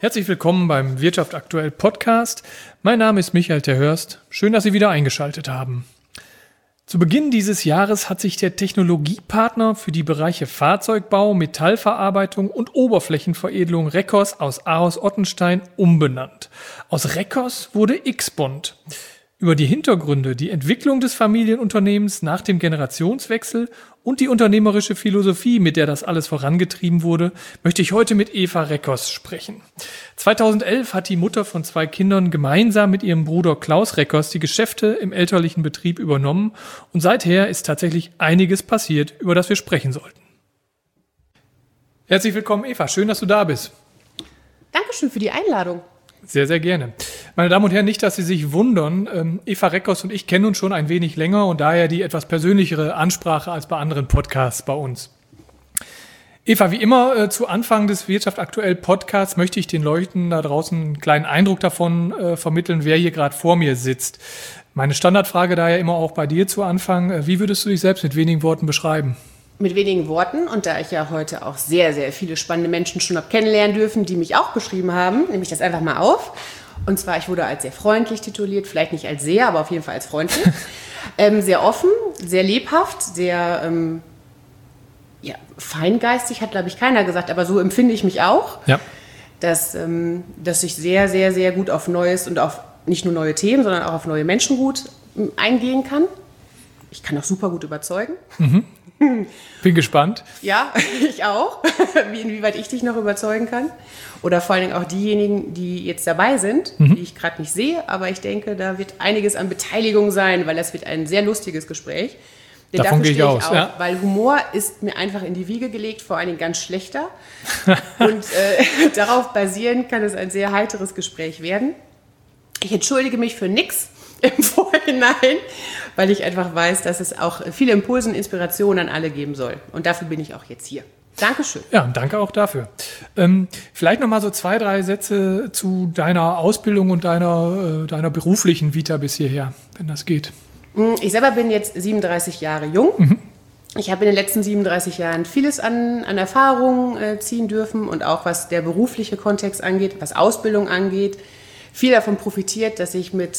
Herzlich willkommen beim Wirtschaft aktuell Podcast. Mein Name ist Michael Terhörst. Schön, dass Sie wieder eingeschaltet haben. Zu Beginn dieses Jahres hat sich der Technologiepartner für die Bereiche Fahrzeugbau, Metallverarbeitung und Oberflächenveredelung Reckos aus Ahaus-Ottenstein umbenannt. Aus Reckos wurde X-Bond. Über die Hintergründe, die Entwicklung des Familienunternehmens nach dem Generationswechsel und die unternehmerische Philosophie, mit der das alles vorangetrieben wurde, möchte ich heute mit Eva Reckos sprechen. 2011 hat die Mutter von 2 Kindern gemeinsam mit ihrem Bruder Klaus Reckos die Geschäfte im elterlichen Betrieb übernommen und seither ist tatsächlich einiges passiert, über das wir sprechen sollten. Herzlich willkommen, Eva. Schön, dass du da bist. Dankeschön für die Einladung. Sehr, sehr gerne. Meine Damen und Herren, nicht, dass Sie sich wundern, Eva Reckos und ich kennen uns schon ein wenig länger und daher die etwas persönlichere Ansprache als bei anderen Podcasts bei uns. Eva, wie immer zu Anfang des Wirtschaft aktuell Podcasts möchte ich den Leuten da draußen einen kleinen Eindruck davon vermitteln, wer hier gerade vor mir sitzt. Meine Standardfrage daher immer auch bei dir zu Anfang, wie würdest du dich selbst mit wenigen Worten beschreiben? Mit wenigen Worten, und da ich ja heute auch sehr, sehr viele spannende Menschen schon habe kennenlernen dürfen, die mich auch beschrieben haben, nehme ich das einfach mal auf. Und zwar, ich wurde als sehr freundlich tituliert, vielleicht nicht als sehr, aber auf jeden Fall als freundlich. Sehr offen, sehr lebhaft, sehr feingeistig, hat, glaube ich, keiner gesagt, aber so empfinde ich mich auch. Ja. Dass ich sehr, sehr, sehr gut auf Neues und auf nicht nur neue Themen, sondern auch auf neue Menschen gut eingehen kann. Ich kann auch super gut überzeugen. Mhm. Bin gespannt. Ja, ich auch, inwieweit ich dich noch überzeugen kann. Oder vor allen Dingen auch diejenigen, die jetzt dabei sind, die ich gerade nicht sehe. Aber ich denke, da wird einiges an Beteiligung sein, weil das wird ein sehr lustiges Gespräch. Denn davon gehe ich aus. Auch, ja. Weil Humor ist mir einfach in die Wiege gelegt, vor allen Dingen ganz schlechter. Und darauf basierend kann es ein sehr heiteres Gespräch werden. Ich entschuldige mich für nix im Vorhinein, weil ich einfach weiß, dass es auch viele Impulse und Inspirationen an alle geben soll. Und dafür bin ich auch jetzt hier. Dankeschön. Ja, danke auch dafür. Vielleicht noch mal so 2, 3 Sätze zu deiner Ausbildung und deiner beruflichen Vita bis hierher, wenn das geht. Ich selber bin jetzt 37 Jahre jung. Mhm. Ich habe in den letzten 37 Jahren vieles an Erfahrung ziehen dürfen und auch was der berufliche Kontext angeht, was Ausbildung angeht. Viel davon profitiert, dass ich mit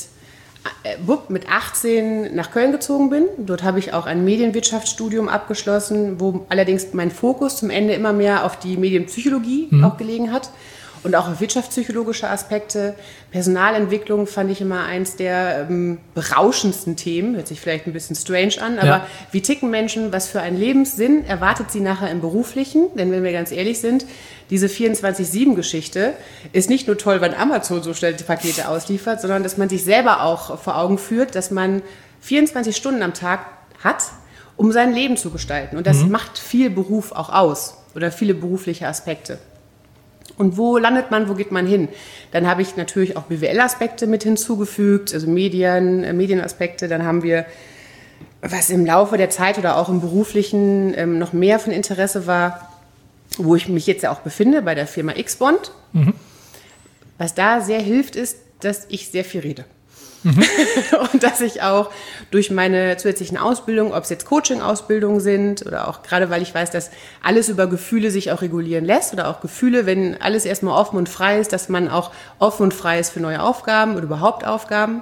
18 nach Köln gezogen bin. Dort habe ich auch ein Medienwirtschaftsstudium abgeschlossen, wo allerdings mein Fokus zum Ende immer mehr auf die Medienpsychologie auch gelegen hat und auch auf wirtschaftspsychologische Aspekte. Personalentwicklung fand ich immer eins der berauschendsten Themen. Hört sich vielleicht ein bisschen strange an, aber wie ticken Menschen, was für einen Lebenssinn erwartet sie nachher im Beruflichen? Denn wenn wir ganz ehrlich sind, diese 24/7-Geschichte ist nicht nur toll, wenn Amazon so schnell die Pakete ausliefert, sondern dass man sich selber auch vor Augen führt, dass man 24 Stunden am Tag hat, um sein Leben zu gestalten. Und das macht viel Beruf auch aus oder viele berufliche Aspekte. Und wo landet man, wo geht man hin? Dann habe ich natürlich auch BWL-Aspekte mit hinzugefügt, also Medienaspekte. Dann haben wir, was im Laufe der Zeit oder auch im Beruflichen noch mehr von Interesse war, wo ich mich jetzt ja auch befinde, bei der Firma X-Bond. Mhm. Was da sehr hilft, ist, dass ich sehr viel rede. Mhm. Und dass ich auch durch meine zusätzlichen Ausbildungen, ob es jetzt Coaching-Ausbildungen sind oder auch gerade, weil ich weiß, dass alles über Gefühle sich auch regulieren lässt oder auch Gefühle, wenn alles erstmal offen und frei ist, dass man auch offen und frei ist für neue Aufgaben oder überhaupt Aufgaben,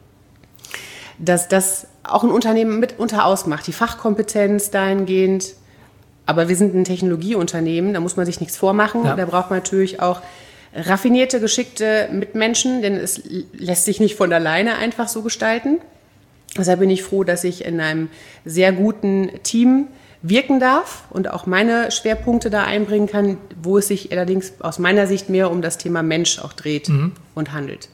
dass das auch ein Unternehmen mitunter ausmacht, die Fachkompetenz dahingehend. Aber wir sind ein Technologieunternehmen, da muss man sich nichts vormachen. Ja. Da braucht man natürlich auch raffinierte, geschickte Mitmenschen, denn es lässt sich nicht von alleine einfach so gestalten. Deshalb bin ich froh, dass ich in einem sehr guten Team wirken darf und auch meine Schwerpunkte da einbringen kann, wo es sich allerdings aus meiner Sicht mehr um das Thema Mensch auch dreht und handelt.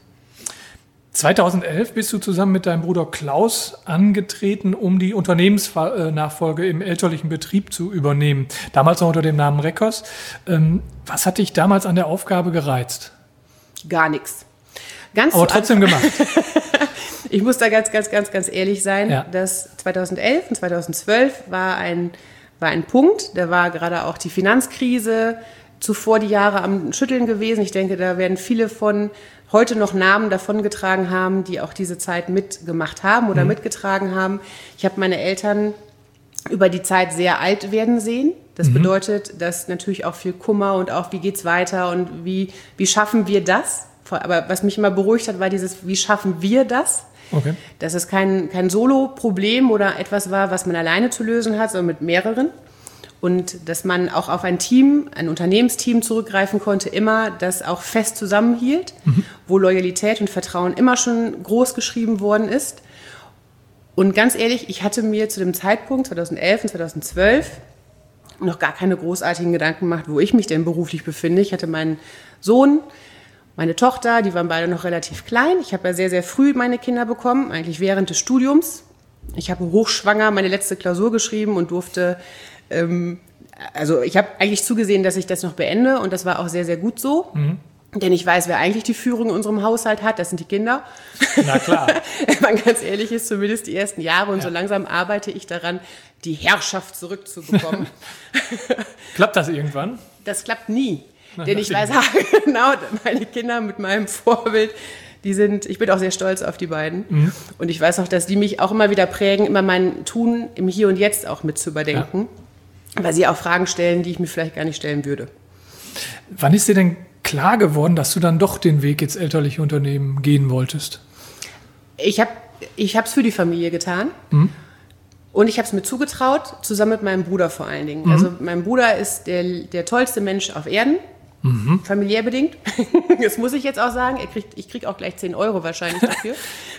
2011 bist du zusammen mit deinem Bruder Klaus angetreten, um die Unternehmensnachfolge im elterlichen Betrieb zu übernehmen. Damals noch unter dem Namen Reckos. Was hat dich damals an der Aufgabe gereizt? Gar nichts. Aber trotzdem gemacht. Ich muss da ganz ehrlich sein, dass 2011 und 2012 war ein Punkt, da war gerade auch die Finanzkrise, zuvor die Jahre am Schütteln gewesen. Ich denke, da werden viele von heute noch Namen davongetragen haben, die auch diese Zeit mitgemacht haben oder mitgetragen haben. Ich habe meine Eltern über die Zeit sehr alt werden sehen. Das bedeutet, dass natürlich auch viel Kummer und auch, wie geht's weiter und wie schaffen wir das? Aber was mich immer beruhigt hat, war dieses, wie schaffen wir das? Okay. Dass es kein Solo-Problem oder etwas war, was man alleine zu lösen hat, sondern mit mehreren. Und dass man auch auf ein Team, ein Unternehmensteam zurückgreifen konnte, immer, das auch fest zusammenhielt, wo Loyalität und Vertrauen immer schon groß geschrieben worden ist. Und ganz ehrlich, ich hatte mir zu dem Zeitpunkt 2011 und 2012 noch gar keine großartigen Gedanken gemacht, wo ich mich denn beruflich befinde. Ich hatte meinen Sohn, meine Tochter, die waren beide noch relativ klein. Ich habe ja sehr, sehr früh meine Kinder bekommen, eigentlich während des Studiums. Ich habe hochschwanger meine letzte Klausur geschrieben und durfte... Also ich habe eigentlich zugesehen, dass ich das noch beende und das war auch sehr, sehr gut so. Denn ich weiß, wer eigentlich die Führung in unserem Haushalt hat, das sind die Kinder. Na klar. Wenn man ganz ehrlich ist, zumindest die ersten Jahre und so langsam arbeite ich daran, die Herrschaft zurückzubekommen. Klappt das irgendwann? Das klappt nie. Denn ich weiß genau, meine Kinder mit meinem Vorbild, ich bin auch sehr stolz auf die beiden. Und ich weiß auch, dass die mich auch immer wieder prägen, immer mein Tun im Hier und Jetzt auch mit zu überdenken. Weil sie auch Fragen stellen, die ich mir vielleicht gar nicht stellen würde. Wann ist dir denn klar geworden, dass du dann doch den Weg ins elterliche Unternehmen gehen wolltest? Ich habe es für die Familie getan. Und ich habe es mir zugetraut, zusammen mit meinem Bruder vor allen Dingen. Also mein Bruder ist der tollste Mensch auf Erden. Familiär bedingt. Das muss ich jetzt auch sagen. Ich krieg auch gleich 10 Euro wahrscheinlich dafür.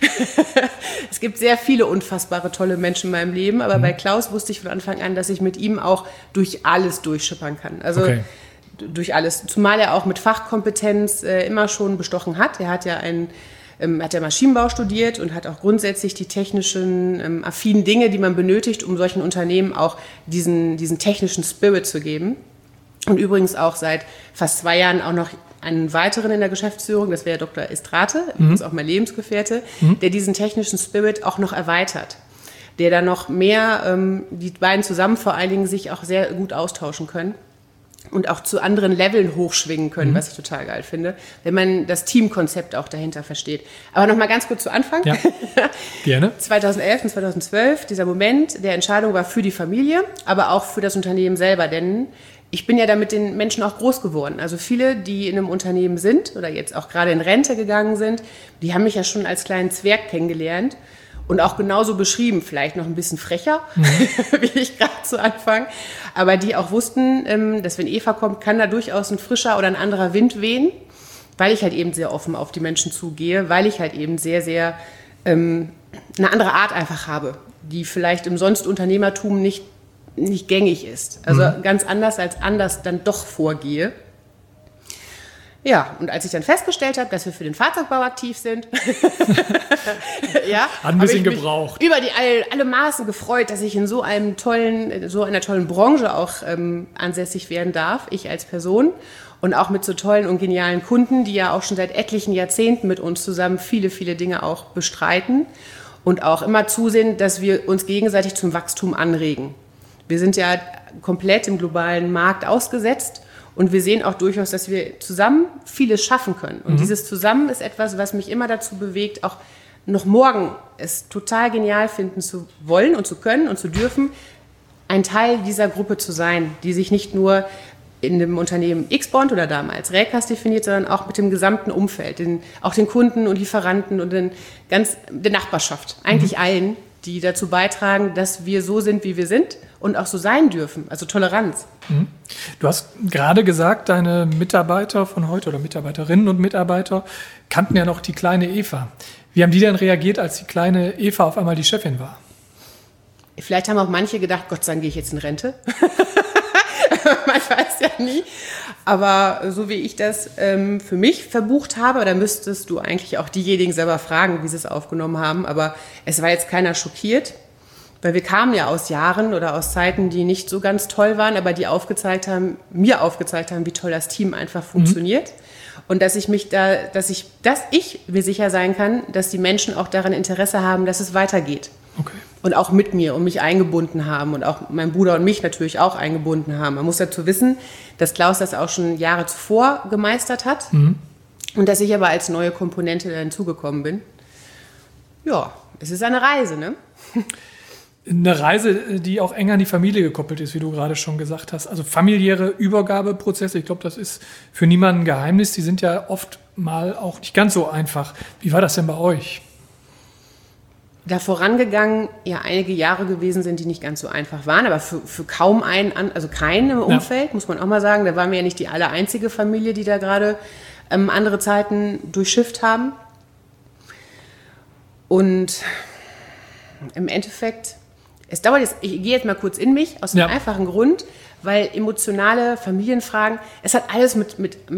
Es gibt sehr viele unfassbare, tolle Menschen in meinem Leben, aber bei Klaus wusste ich von Anfang an, dass ich mit ihm auch durch alles durchschippern kann. Also durch alles. Zumal er auch mit Fachkompetenz immer schon bestochen hat. Er hat ja Maschinenbau studiert und hat auch grundsätzlich die technischen, affinen Dinge, die man benötigt, um solchen Unternehmen auch diesen technischen Spirit zu geben. Und übrigens auch seit fast 2 Jahren auch noch einen weiteren in der Geschäftsführung, das wäre Dr. Estrate, übrigens auch mein Lebensgefährte, der diesen technischen Spirit auch noch erweitert. Der dann noch mehr, die beiden zusammen vor allen Dingen sich auch sehr gut austauschen können und auch zu anderen Leveln hochschwingen können, was ich total geil finde, wenn man das Teamkonzept auch dahinter versteht. Aber nochmal ganz kurz zu Anfang. Ja, gerne. 2011 und 2012, dieser Moment der Entscheidung war für die Familie, aber auch für das Unternehmen selber, denn ich bin ja da mit den Menschen auch groß geworden. Also viele, die in einem Unternehmen sind oder jetzt auch gerade in Rente gegangen sind, die haben mich ja schon als kleinen Zwerg kennengelernt und auch genauso beschrieben, vielleicht noch ein bisschen frecher, wie ich gerade zu Anfang, aber die auch wussten, dass wenn Eva kommt, kann da durchaus ein frischer oder ein anderer Wind wehen, weil ich halt eben sehr offen auf die Menschen zugehe, weil ich halt eben sehr, sehr eine andere Art einfach habe, die vielleicht im sonst Unternehmertum nicht gängig ist. Also ganz anders als anders dann doch vorgehe. Ja, und als ich dann festgestellt habe, dass wir für den Fahrzeugbau aktiv sind, hat ein bisschen gebraucht. Über alle Maßen gefreut, dass ich in so einer tollen Branche auch ansässig werden darf, ich als Person. Und auch mit so tollen und genialen Kunden, die ja auch schon seit etlichen Jahrzehnten mit uns zusammen viele, viele Dinge auch bestreiten. Und auch immer zusehen, dass wir uns gegenseitig zum Wachstum anregen. Wir sind ja komplett im globalen Markt ausgesetzt und wir sehen auch durchaus, dass wir zusammen vieles schaffen können. Und dieses Zusammen ist etwas, was mich immer dazu bewegt, auch noch morgen es total genial finden zu wollen und zu können und zu dürfen, ein Teil dieser Gruppe zu sein, die sich nicht nur in dem Unternehmen X-Bond oder damals Räkers definiert, sondern auch mit dem gesamten Umfeld, auch den Kunden und Lieferanten und der Nachbarschaft, eigentlich allen, die dazu beitragen, dass wir so sind, wie wir sind und auch so sein dürfen, also Toleranz. Du hast gerade gesagt, deine Mitarbeiter von heute oder Mitarbeiterinnen und Mitarbeiter kannten ja noch die kleine Eva. Wie haben die denn reagiert, als die kleine Eva auf einmal die Chefin war? Vielleicht haben auch manche gedacht, Gott sei Dank gehe ich jetzt in Rente. Man weiß ja nie. Aber so wie ich das für mich verbucht habe, da müsstest du eigentlich auch diejenigen selber fragen, wie sie es aufgenommen haben. Aber es war jetzt keiner schockiert, weil wir kamen ja aus Jahren oder aus Zeiten, die nicht so ganz toll waren, aber die mir aufgezeigt haben, wie toll das Team einfach funktioniert. Und dass ich mir sicher sein kann, dass die Menschen auch daran Interesse haben, dass es weitergeht. Okay. Und auch mit mir und mich eingebunden haben und auch mein Bruder und mich natürlich auch eingebunden haben. Man muss dazu wissen, dass Klaus das auch schon Jahre zuvor gemeistert hat und dass ich aber als neue Komponente da hinzugekommen bin. Ja, es ist eine Reise, ne? eine Reise, die auch eng an die Familie gekoppelt ist, wie du gerade schon gesagt hast. Also familiäre Übergabeprozesse, ich glaube, das ist für niemanden ein Geheimnis. Die sind ja oft mal auch nicht ganz so einfach. Wie war das denn bei euch? Da vorangegangen ja einige Jahre gewesen sind, die nicht ganz so einfach waren, aber für kaum also keinen im Umfeld, muss man auch mal sagen. Da waren wir ja nicht die allereinzige Familie, die da gerade andere Zeiten durchschifft haben. Und im Endeffekt, es dauert jetzt, ich gehe jetzt mal kurz in mich, aus einem einfachen Grund, weil emotionale Familienfragen, es hat alles mit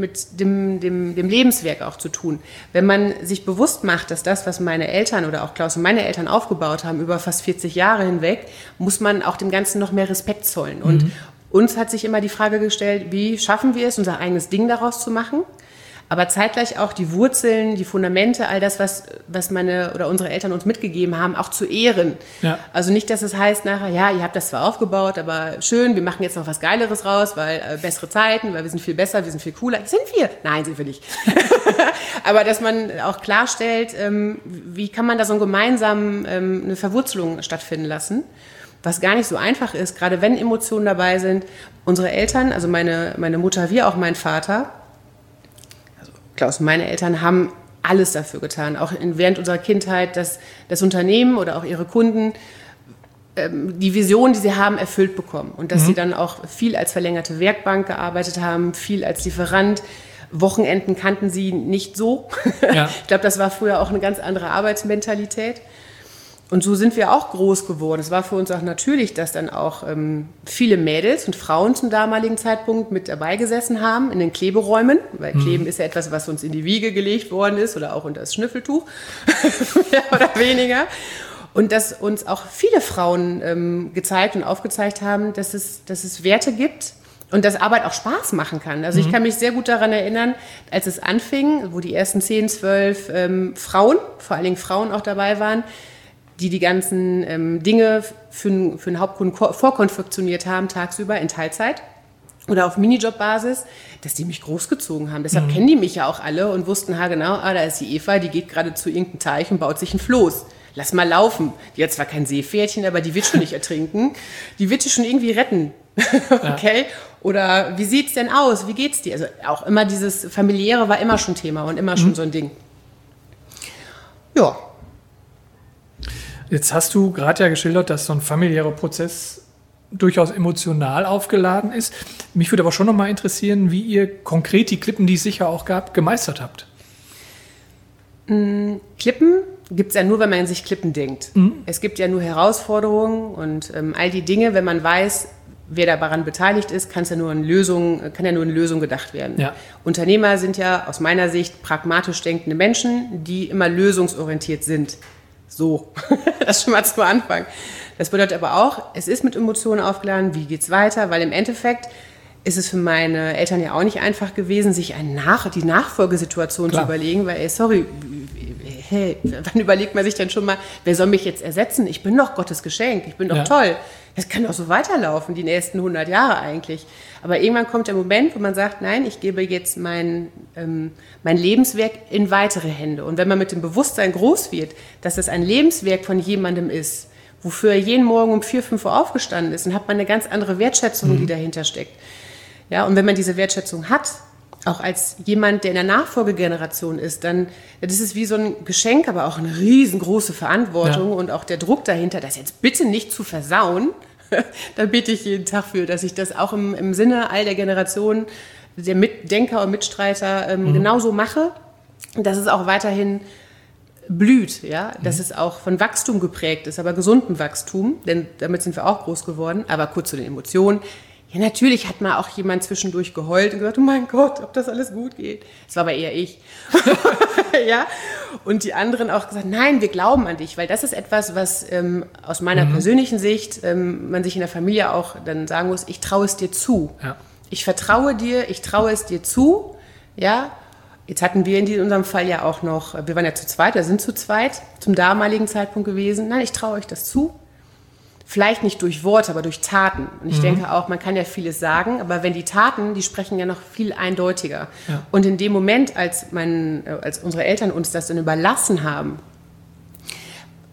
dem Lebenswerk auch zu tun. Wenn man sich bewusst macht, dass das, was meine Eltern oder auch Klaus und meine Eltern aufgebaut haben, über fast 40 Jahre hinweg, muss man auch dem Ganzen noch mehr Respekt zollen. Und uns hat sich immer die Frage gestellt, wie schaffen wir es, unser eigenes Ding daraus zu machen? Aber zeitgleich auch die Wurzeln, die Fundamente, all das, was meine oder unsere Eltern uns mitgegeben haben, auch zu ehren. Ja. Also nicht, dass es heißt nachher, ja, ihr habt das zwar aufgebaut, aber schön, wir machen jetzt noch was Geileres raus, weil bessere Zeiten, weil wir sind viel besser, wir sind viel cooler. Sind wir? Nein, sind wir nicht. Aber dass man auch klarstellt, wie kann man da so gemeinsam eine Verwurzelung stattfinden lassen, was gar nicht so einfach ist, gerade wenn Emotionen dabei sind. Unsere Eltern, also meine Mutter wie auch mein Vater, Klaus und meine Eltern haben alles dafür getan, auch während unserer Kindheit, dass das Unternehmen oder auch ihre Kunden die Vision, die sie haben, erfüllt bekommen. Und dass sie dann auch viel als verlängerte Werkbank gearbeitet haben, viel als Lieferant. Wochenenden kannten sie nicht so. Ja. Ich glaube, das war früher auch eine ganz andere Arbeitsmentalität. Und so sind wir auch groß geworden. Es war für uns auch natürlich, dass dann auch viele Mädels und Frauen zum damaligen Zeitpunkt mit dabei gesessen haben in den Kleberäumen, weil Kleben ist ja etwas, was uns in die Wiege gelegt worden ist oder auch unter das Schnüffeltuch, mehr oder weniger. Und dass uns auch viele Frauen gezeigt und aufgezeigt haben, dass es Werte gibt und dass Arbeit auch Spaß machen kann. Also ich kann mich sehr gut daran erinnern, als es anfing, wo die ersten 10, 12 Frauen, vor allen Dingen Frauen auch dabei waren, die ganzen Dinge für einen Hauptkunden vorkonfektioniert haben, tagsüber in Teilzeit oder auf Minijob-Basis, dass die mich großgezogen haben. Deshalb kennen die mich ja auch alle und wussten, genau, da ist die Eva, die geht gerade zu irgendeinem Teich und baut sich ein Floß. Lass mal laufen. Die hat zwar kein Seepferdchen, aber die wird schon nicht ertrinken. Die wird dich schon irgendwie retten. Okay? Ja. Oder wie sieht's denn aus? Wie geht's dir? Also auch immer dieses Familiäre war immer schon Thema und immer schon so ein Ding. Ja. Jetzt hast du gerade ja geschildert, dass so ein familiärer Prozess durchaus emotional aufgeladen ist. Mich würde aber schon noch mal interessieren, wie ihr konkret die Klippen, die es sicher auch gab, gemeistert habt. Klippen gibt es ja nur, wenn man sich Klippen denkt. Es gibt ja nur Herausforderungen und all die Dinge, wenn man weiß, wer daran beteiligt ist, kann ja nur in Lösung gedacht werden. Ja. Unternehmer sind ja aus meiner Sicht pragmatisch denkende Menschen, die immer lösungsorientiert sind. So, das schon mal zu Anfang. Das bedeutet aber auch, es ist mit Emotionen aufgeladen, wie geht's weiter, weil im Endeffekt ist es für meine Eltern ja auch nicht einfach gewesen, sich die Nachfolgesituation zu überlegen, weil, wann überlegt man sich denn schon mal, wer soll mich jetzt ersetzen? Ich bin doch Gottes Geschenk, ich bin doch toll. Das kann doch so weiterlaufen, die nächsten 100 Jahre eigentlich. Aber irgendwann kommt der Moment, wo man sagt, nein, ich gebe jetzt mein Lebenswerk in weitere Hände. Und wenn man mit dem Bewusstsein groß wird, dass das ein Lebenswerk von jemandem ist, wofür er jeden Morgen um 4, 5 Uhr aufgestanden ist, dann hat man eine ganz andere Wertschätzung, die dahinter steckt. Ja, und wenn man diese Wertschätzung hat, auch als jemand, der in der Nachfolgegeneration ist, dann das ist wie so ein Geschenk, aber auch eine riesengroße Verantwortung und auch der Druck dahinter, das jetzt bitte nicht zu versauen. Da bitte ich jeden Tag für, dass ich das auch im Sinne all der Generationen, der Mitdenker und Mitstreiter genauso mache, dass es auch weiterhin blüht, ja, dass es auch von Wachstum geprägt ist, aber gesundem Wachstum, denn damit sind wir auch groß geworden. Aber kurz zu den Emotionen. Ja, natürlich hat mal auch jemand zwischendurch geheult und gesagt, oh mein Gott, ob das alles gut geht. Das war aber eher ich. Ja, und die anderen auch gesagt, nein, wir glauben an dich, weil das ist etwas, was aus meiner persönlichen Sicht man sich in der Familie auch dann sagen muss, ich traue es dir zu. Ja. Ich vertraue dir, ich traue es dir zu. Ja, jetzt hatten wir in unserem Fall ja auch noch, wir waren ja zu zweit, wir sind zu zweit zum damaligen Zeitpunkt gewesen. Nein, ich traue euch das zu. Vielleicht nicht durch Worte, aber durch Taten. Und ich denke auch, man kann ja vieles sagen, aber wenn die Taten, die sprechen ja noch viel eindeutiger. Ja. Und in dem Moment, als unsere Eltern uns das dann überlassen haben,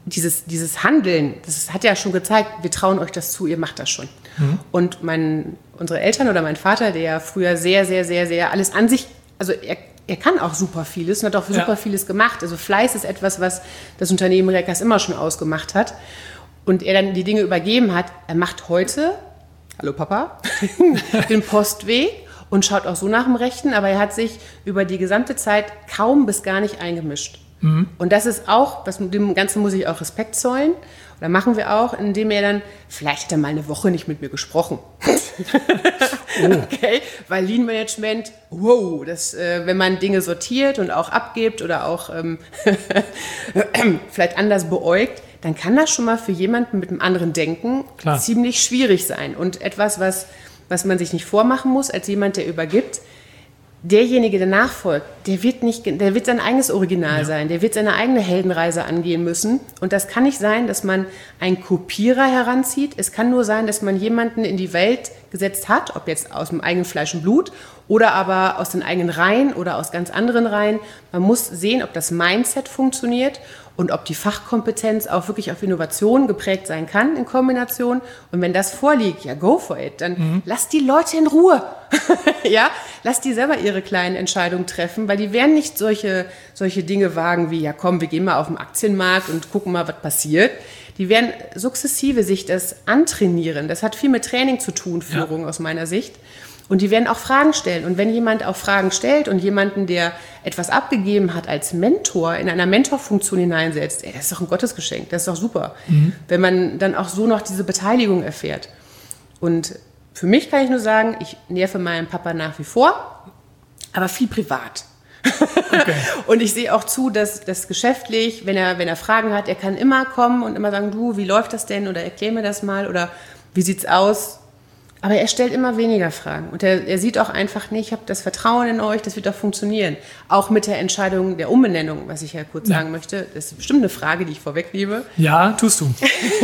dieses Handeln, das hat ja schon gezeigt, wir trauen euch das zu, ihr macht das schon. Und unsere Eltern oder mein Vater, der ja früher sehr, sehr, sehr, sehr alles an sich, also er kann auch super vieles und hat auch super vieles gemacht. Also Fleiß ist etwas, was das Unternehmen Reckers immer schon ausgemacht hat. Und er dann die Dinge übergeben hat, er macht heute, hallo Papa, den Postweg und schaut auch so nach dem Rechten, aber er hat sich über die gesamte Zeit kaum bis gar nicht eingemischt. Und das ist auch, dem Ganzen muss ich auch Respekt zollen. Oder machen wir auch, indem er dann, vielleicht hat er mal eine Woche nicht mit mir gesprochen. Okay, weil Lean Management, wow, wenn man Dinge sortiert und auch abgibt oder auch vielleicht anders beäugt, dann kann das schon mal für jemanden mit einem anderen Denken ziemlich schwierig sein. Und etwas, was man sich nicht vormachen muss, als jemand, der übergibt, derjenige, der nachfolgt, der wird sein eigenes Original sein, der wird seine eigene Heldenreise angehen müssen. Und das kann nicht sein, dass man einen Kopierer heranzieht. Es kann nur sein, dass man jemanden in die Welt gesetzt hat, ob jetzt aus dem eigenen Fleisch und Blut oder aber aus den eigenen Reihen oder aus ganz anderen Reihen. Man muss sehen, ob das Mindset funktioniert und ob die Fachkompetenz auch wirklich auf Innovation geprägt sein kann in Kombination. Und wenn das vorliegt, ja, go for it. Dann lass die Leute in Ruhe. Ja, lass die selber ihre kleinen Entscheidungen treffen, weil die werden nicht solche Dinge wagen wie, ja komm, wir gehen mal auf den Aktienmarkt und gucken mal, was passiert. Die werden sukzessive sich das antrainieren. Das hat viel mit Training zu tun, Führung aus meiner Sicht. Und die werden auch Fragen stellen. Und wenn jemand auch Fragen stellt und jemanden, der etwas abgegeben hat als Mentor, in einer Mentorfunktion hineinsetzt, das ist doch ein Gottesgeschenk, das ist doch super. Wenn man dann auch so noch diese Beteiligung erfährt. Und für mich kann ich nur sagen, ich nerve meinen Papa nach wie vor, aber viel privat. Okay. Und ich sehe auch zu, dass das geschäftlich, wenn er Fragen hat, er kann immer kommen und immer sagen, du, wie läuft das denn? Oder erklär mir das mal. Oder wie sieht's aus? Aber er stellt immer weniger Fragen. Und er sieht auch einfach, nee, ich habe das Vertrauen in euch, das wird doch funktionieren. Auch mit der Entscheidung der Umbenennung, was ich ja kurz sagen möchte. Das ist bestimmt eine Frage, die ich vorwegnehme. Ja, tust du.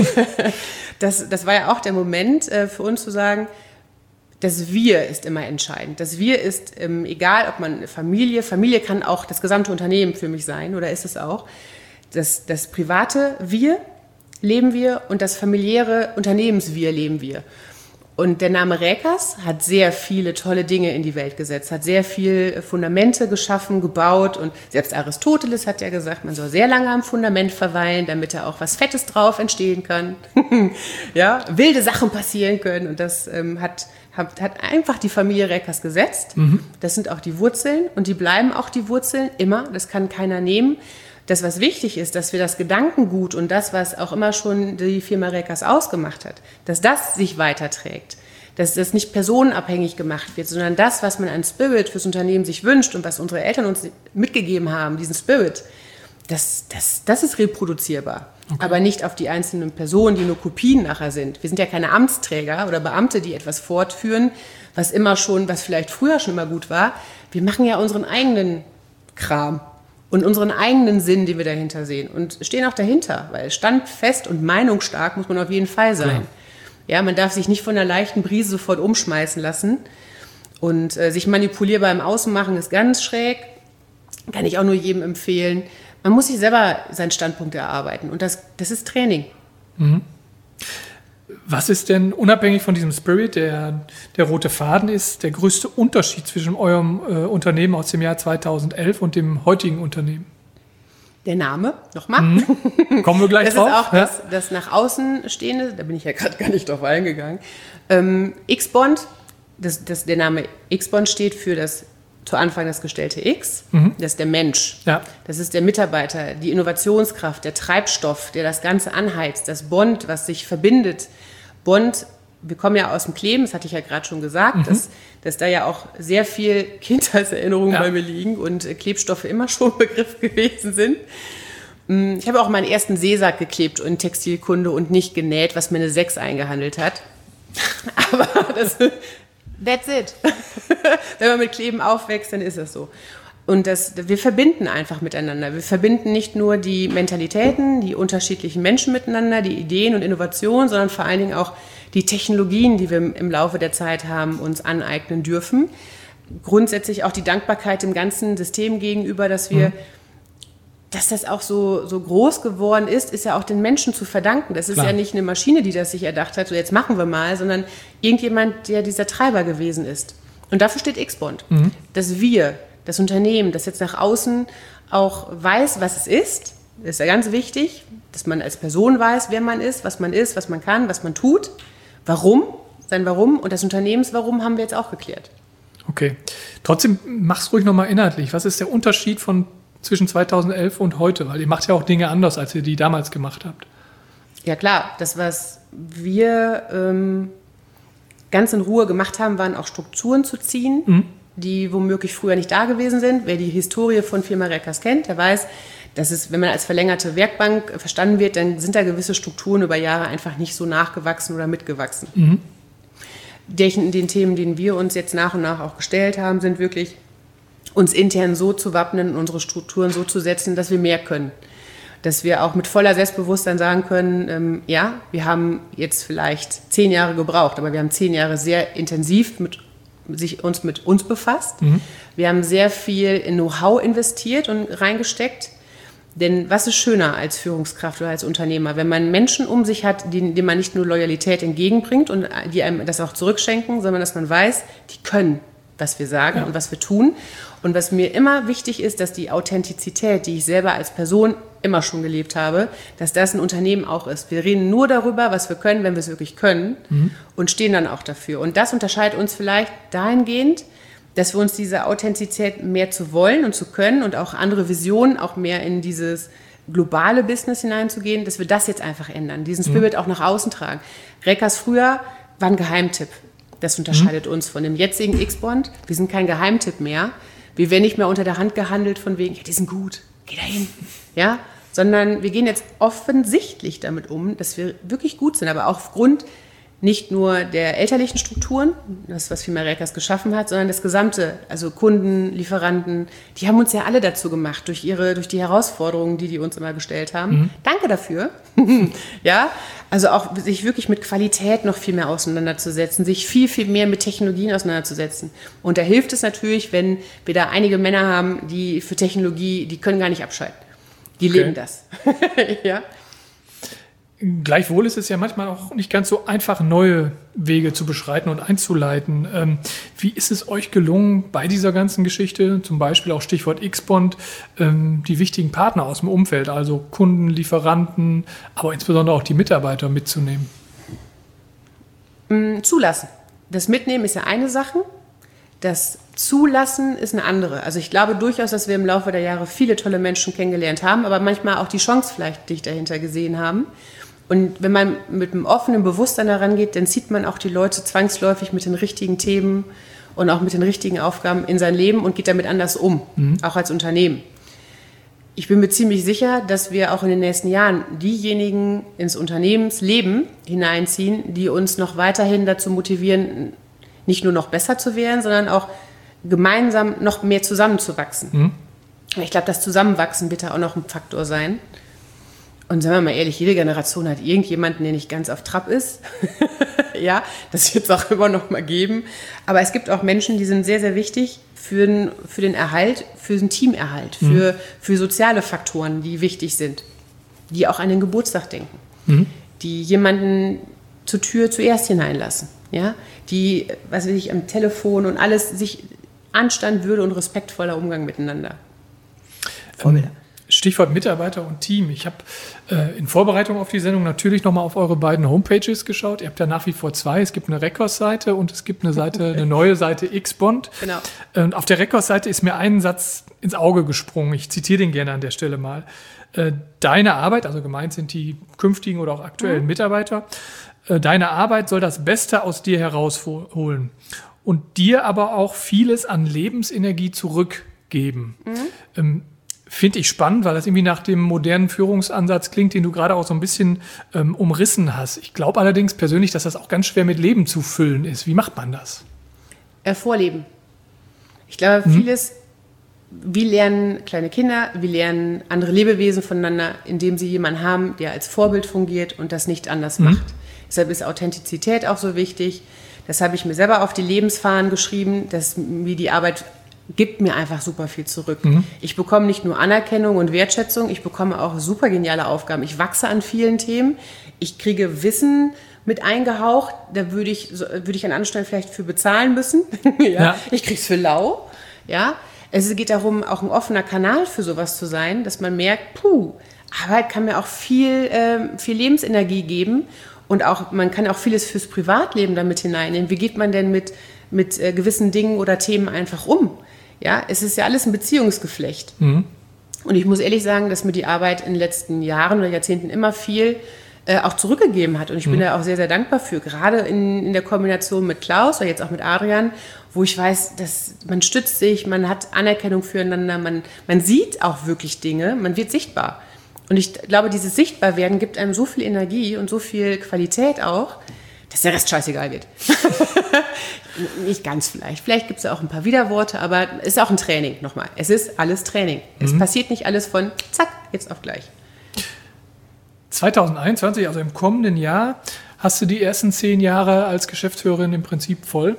Das war ja auch der Moment für uns zu sagen, das Wir ist immer entscheidend. Das Wir ist, egal ob man Familie kann auch das gesamte Unternehmen für mich sein, oder ist es auch. Das private Wir leben wir und das familiäre Unternehmens-Wir leben wir. Und der Name Reckers hat sehr viele tolle Dinge in die Welt gesetzt, hat sehr viel Fundamente geschaffen, gebaut. Und selbst Aristoteles hat ja gesagt, man soll sehr lange am Fundament verweilen, damit da auch was Fettes drauf entstehen kann. Ja, wilde Sachen passieren können. Und das hat einfach die Familie Reckers gesetzt. Das sind auch die Wurzeln und die bleiben auch die Wurzeln immer. Das kann keiner nehmen. Das, was wichtig ist, dass wir das Gedankengut und das, was auch immer schon die Firma Reckers ausgemacht hat, dass das sich weiterträgt, dass das nicht personenabhängig gemacht wird, sondern das, was man an Spirit fürs Unternehmen sich wünscht und was unsere Eltern uns mitgegeben haben, diesen Spirit, das ist reproduzierbar. Okay. Aber nicht auf die einzelnen Personen, die nur Kopien nachher sind. Wir sind ja keine Amtsträger oder Beamte, die etwas fortführen, was vielleicht früher schon immer gut war. Wir machen ja unseren eigenen Kram. Und unseren eigenen Sinn, den wir dahinter sehen. Und stehen auch dahinter, weil standfest und meinungsstark muss man auf jeden Fall sein. Klar. Ja, man darf sich nicht von einer leichten Brise sofort umschmeißen lassen. Und sich manipulierbar im Außen machen ist ganz schräg. Kann ich auch nur jedem empfehlen. Man muss sich selber seinen Standpunkt erarbeiten. Und das ist Training. Was ist denn, unabhängig von diesem Spirit, der rote Faden ist, der größte Unterschied zwischen eurem Unternehmen aus dem Jahr 2011 und dem heutigen Unternehmen? Der Name, nochmal. Kommen wir gleich drauf. Das ist auch das nach außen stehende, da bin ich ja gerade gar nicht drauf eingegangen. X-Bond, der Name X-Bond steht für zu Anfang das gestellte X, das ist der Mensch. Ja. Das ist der Mitarbeiter, die Innovationskraft, der Treibstoff, der das Ganze anheizt, das Bond, was sich verbindet. Bond, wir kommen ja aus dem Kleben, das hatte ich ja gerade schon gesagt, dass da ja auch sehr viel Kindheitserinnerungen bei mir liegen und Klebstoffe immer schon Begriff gewesen sind. Ich habe auch meinen ersten Seesack geklebt in Textilkunde und nicht genäht, was mir eine 6 eingehandelt hat. Aber that's it. Wenn man mit Kleben aufwächst, dann ist das so. Und wir verbinden einfach miteinander. Wir verbinden nicht nur die Mentalitäten, die unterschiedlichen Menschen miteinander, die Ideen und Innovationen, sondern vor allen Dingen auch die Technologien, die wir im Laufe der Zeit haben, uns aneignen dürfen. Grundsätzlich auch die Dankbarkeit dem ganzen System gegenüber, dass wir dass das auch so groß geworden ist ja auch den Menschen zu verdanken. Das ist ja nicht eine Maschine, die das sich erdacht hat, so jetzt machen wir mal, sondern irgendjemand, der dieser Treiber gewesen ist. Und dafür steht X-Bond. Dass wir, das Unternehmen, das jetzt nach außen auch weiß, was es ist ja ganz wichtig, dass man als Person weiß, wer man ist, was man kann, was man tut, warum, sein Warum und das Unternehmenswarum haben wir jetzt auch geklärt. Okay. Trotzdem, mach's ruhig nochmal inhaltlich. Was ist der Unterschied zwischen 2011 und heute? Weil ihr macht ja auch Dinge anders, als ihr die damals gemacht habt. Ja klar, das, was wir ganz in Ruhe gemacht haben, waren auch Strukturen zu ziehen, die womöglich früher nicht da gewesen sind. Wer die Historie von Firma Reckers kennt, der weiß, dass es, wenn man als verlängerte Werkbank verstanden wird, dann sind da gewisse Strukturen über Jahre einfach nicht so nachgewachsen oder mitgewachsen. Den Themen, denen wir uns jetzt nach und nach auch gestellt haben, sind wirklich, uns intern so zu wappnen und unsere Strukturen so zu setzen, dass wir mehr können. Dass wir auch mit voller Selbstbewusstsein sagen können, wir haben jetzt vielleicht 10 Jahre gebraucht, aber wir haben 10 Jahre sehr intensiv mit uns befasst. Wir haben sehr viel in Know-how investiert und reingesteckt. Denn was ist schöner als Führungskraft oder als Unternehmer, wenn man Menschen um sich hat, denen man nicht nur Loyalität entgegenbringt und die einem das auch zurückschenken, sondern dass man weiß, die können, was wir sagen und was wir tun. Und was mir immer wichtig ist, dass die Authentizität, die ich selber als Person immer schon gelebt habe, dass das ein Unternehmen auch ist. Wir reden nur darüber, was wir können, wenn wir es wirklich können und stehen dann auch dafür. Und das unterscheidet uns vielleicht dahingehend, dass wir uns diese Authentizität mehr zu wollen und zu können und auch andere Visionen, auch mehr in dieses globale Business hineinzugehen, dass wir das jetzt einfach ändern, diesen Spirit auch nach außen tragen. Reckers früher war ein Geheimtipp. Das unterscheidet uns von dem jetzigen X-Bond. Wir sind kein Geheimtipp mehr. Wir werden nicht mehr unter der Hand gehandelt von wegen, ja, die sind gut, geh da hin. Ja? Sondern wir gehen jetzt offensichtlich damit um, dass wir wirklich gut sind, aber auch aufgrund nicht nur der elterlichen Strukturen, das, was Firma Reckers geschaffen hat, sondern das Gesamte, also Kunden, Lieferanten, die haben uns ja alle dazu gemacht, durch die Herausforderungen, die uns immer gestellt haben. Danke dafür. Ja, also auch sich wirklich mit Qualität noch viel mehr auseinanderzusetzen, sich viel, viel mehr mit Technologien auseinanderzusetzen. Und da hilft es natürlich, wenn wir da einige Männer haben, die für Technologie, die können gar nicht abschalten. Die leben das. Ja. Gleichwohl ist es ja manchmal auch nicht ganz so einfach, neue Wege zu beschreiten und einzuleiten. Wie ist es euch gelungen, bei dieser ganzen Geschichte, zum Beispiel auch Stichwort X-Bond, die wichtigen Partner aus dem Umfeld, also Kunden, Lieferanten, aber insbesondere auch die Mitarbeiter mitzunehmen? Zulassen. Das Mitnehmen ist ja eine Sache, das Zulassen ist eine andere. Also ich glaube durchaus, dass wir im Laufe der Jahre viele tolle Menschen kennengelernt haben, aber manchmal auch die Chance vielleicht nicht dahinter gesehen haben. Und wenn man mit einem offenen Bewusstsein daran geht, dann zieht man auch die Leute zwangsläufig mit den richtigen Themen und auch mit den richtigen Aufgaben in sein Leben und geht damit anders um, auch als Unternehmen. Ich bin mir ziemlich sicher, dass wir auch in den nächsten Jahren diejenigen ins Unternehmensleben hineinziehen, die uns noch weiterhin dazu motivieren, nicht nur noch besser zu werden, sondern auch gemeinsam noch mehr zusammenzuwachsen. Ich glaube, das Zusammenwachsen wird da auch noch ein Faktor sein. Und sagen wir mal ehrlich, jede Generation hat irgendjemanden, der nicht ganz auf Trab ist. Ja, das wird es auch immer noch mal geben. Aber es gibt auch Menschen, die sind sehr, sehr wichtig für den Erhalt, für den Teamerhalt, für soziale Faktoren, die wichtig sind, die auch an den Geburtstag denken, die jemanden zur Tür zuerst hineinlassen, ja, die, was weiß ich, am Telefon und alles sich Anstand, Würde und respektvoller Umgang miteinander. Vorbilder. Stichwort Mitarbeiter und Team. Ich habe in Vorbereitung auf die Sendung natürlich nochmal auf eure beiden Homepages geschaut. Ihr habt ja nach wie vor 2. Es gibt eine Reckers-Seite und es gibt eine neue Seite X-Bond. Genau. Und auf der Reckers-Seite ist mir ein Satz ins Auge gesprungen. Ich zitiere den gerne an der Stelle mal. Deine Arbeit, also gemeint sind die künftigen oder auch aktuellen Mitarbeiter, deine Arbeit soll das Beste aus dir herausholen und dir aber auch vieles an Lebensenergie zurückgeben. Finde ich spannend, weil das irgendwie nach dem modernen Führungsansatz klingt, den du gerade auch so ein bisschen umrissen hast. Ich glaube allerdings persönlich, dass das auch ganz schwer mit Leben zu füllen ist. Wie macht man das? Vorleben. Ich glaube, vieles, wie lernen kleine Kinder, wie lernen andere Lebewesen voneinander, indem sie jemanden haben, der als Vorbild fungiert und das nicht anders macht. Deshalb ist Authentizität auch so wichtig. Das habe ich mir selber auf die Lebensfahnen geschrieben, dass mir die Arbeit gibt mir einfach super viel zurück. Ich bekomme nicht nur Anerkennung und Wertschätzung, ich bekomme auch super geniale Aufgaben. Ich wachse an vielen Themen, ich kriege Wissen mit eingehaucht, da würde ich an anderen Stellen vielleicht für bezahlen müssen. Ja. Ich kriege es für lau. Ja. Es geht darum, auch ein offener Kanal für sowas zu sein, dass man merkt, Arbeit kann mir auch viel Lebensenergie geben und auch man kann auch vieles fürs Privatleben damit hineinnehmen. Wie geht man denn mit gewissen Dingen oder Themen einfach um? Ja, es ist ja alles ein Beziehungsgeflecht. Und ich muss ehrlich sagen, dass mir die Arbeit in den letzten Jahren oder Jahrzehnten immer viel auch zurückgegeben hat. Und ich bin da auch sehr, sehr dankbar für. Gerade in der Kombination mit Klaus oder jetzt auch mit Adrian, wo ich weiß, dass man stützt sich, man hat Anerkennung füreinander, man sieht auch wirklich Dinge, man wird sichtbar. Und ich glaube, dieses Sichtbarwerden gibt einem so viel Energie und so viel Qualität auch, dass der Rest scheißegal wird. Nicht ganz vielleicht. Vielleicht gibt es auch ein paar Widerworte, aber es ist auch ein Training nochmal. Es ist alles Training. Es passiert nicht alles von zack, jetzt auf gleich. 2021, also im kommenden Jahr, hast du die ersten 10 Jahre als Geschäftsführerin im Prinzip voll.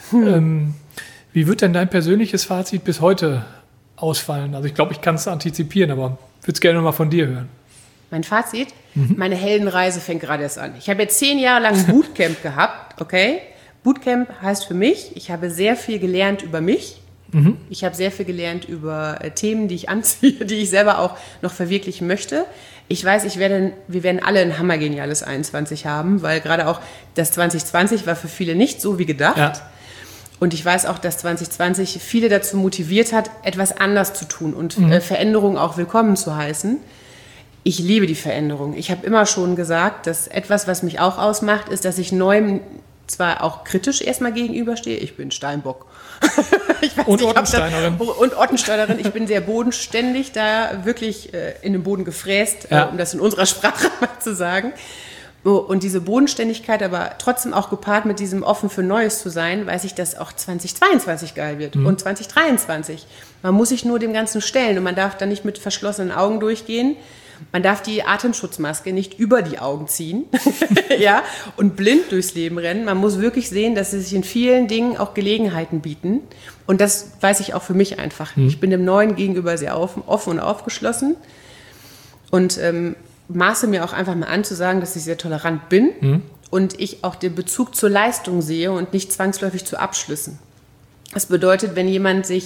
Wie wird denn dein persönliches Fazit bis heute ausfallen? Also ich glaube, ich kann es antizipieren, aber ich würde es gerne mal von dir hören. Mein Fazit? Meine Heldenreise fängt gerade erst an. Ich habe jetzt 10 Jahre lang Bootcamp gehabt, okay? Bootcamp heißt für mich, ich habe sehr viel gelernt über mich. Ich habe sehr viel gelernt über Themen, die ich anziehe, die ich selber auch noch verwirklichen möchte. Ich weiß, wir werden alle ein hammergeniales 21 haben, weil gerade auch das 2020 war für viele nicht so wie gedacht. Ja. Und ich weiß auch, dass 2020 viele dazu motiviert hat, etwas anders zu tun und Veränderungen auch willkommen zu heißen. Ich liebe die Veränderung. Ich habe immer schon gesagt, dass etwas, was mich auch ausmacht, ist, dass ich Neuem zwar auch kritisch erstmal gegenüberstehe. Ich bin Steinbock. Und Ottensteinerin. Und Ottensteinerin. Ich bin sehr bodenständig, da wirklich in den Boden gefräst, um das in unserer Sprache mal zu sagen. Und diese Bodenständigkeit, aber trotzdem auch gepaart mit diesem offen für Neues zu sein, weiß ich, dass auch 2022 geil wird und 2023. Man muss sich nur dem Ganzen stellen und man darf da nicht mit verschlossenen Augen durchgehen. Man darf die Atemschutzmaske nicht über die Augen ziehen ja, und blind durchs Leben rennen. Man muss wirklich sehen, dass es sich in vielen Dingen auch Gelegenheiten bieten. Und das weiß ich auch für mich einfach. Ich bin dem Neuen gegenüber sehr offen und aufgeschlossen und maße mir auch einfach mal an zu sagen, dass ich sehr tolerant bin und ich auch den Bezug zur Leistung sehe und nicht zwangsläufig zu Abschlüssen. Das bedeutet, wenn jemand sehr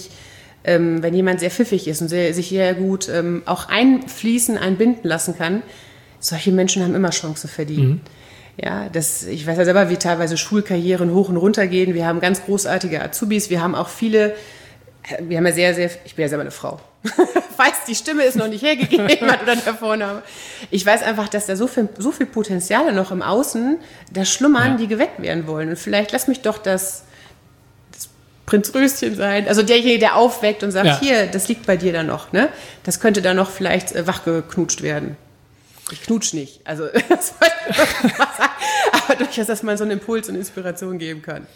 pfiffig ist und sich sehr gut auch einbinden lassen kann, solche Menschen haben immer Chancen verdient. Ja, ich weiß ja selber, wie teilweise Schulkarrieren hoch und runter gehen. Wir haben ganz großartige Azubis, wir haben auch viele, ich bin ja selber eine Frau, falls die Stimme es noch nicht hergegeben hat oder der Vorname. Ich weiß einfach, dass da so viel Potenziale noch im Außen da schlummern, die geweckt werden wollen. Und vielleicht lass mich doch das Prinz Röschen sein, also derjenige, der aufweckt und sagt, hier, das liegt bei dir da noch, ne? Das könnte da noch vielleicht wachgeknutscht werden. Ich knutsch nicht, also das wollte ich mal sagen, aber durchaus, dass man so einen Impuls und Inspiration geben kann.